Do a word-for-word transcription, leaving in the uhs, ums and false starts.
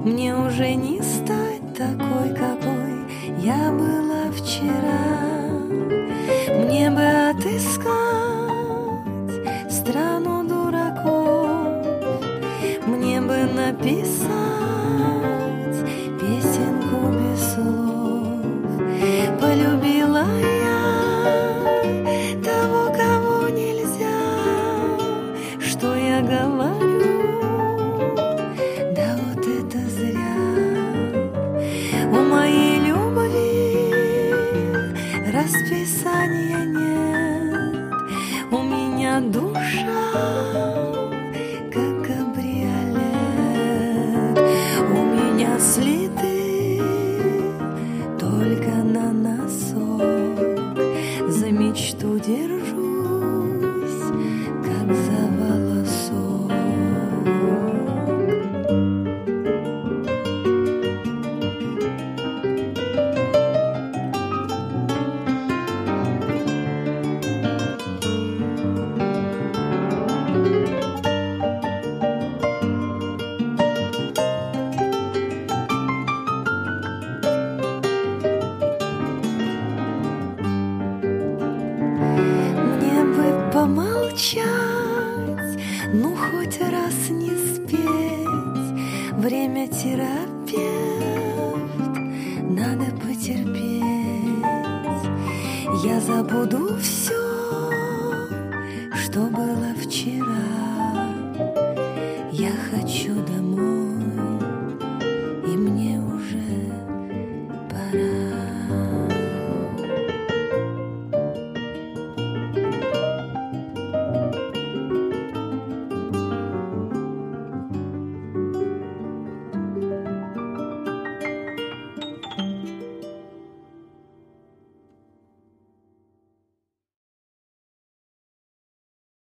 Мне уже не стать такой, какой я была вчера. Мне бы отыскать страну дураков, мне бы написать песенку без слов. Полюбила я того, кого нельзя. Что я говорю? Да вот это зря. У моей любви расписания нет. У меня душа как кабриолет. У меня слиты только на носок. За мечту держусь, как за волосок. Помолчать, ну хоть раз не спеть. Время терапевт, надо потерпеть. Я забуду все, что было вчера.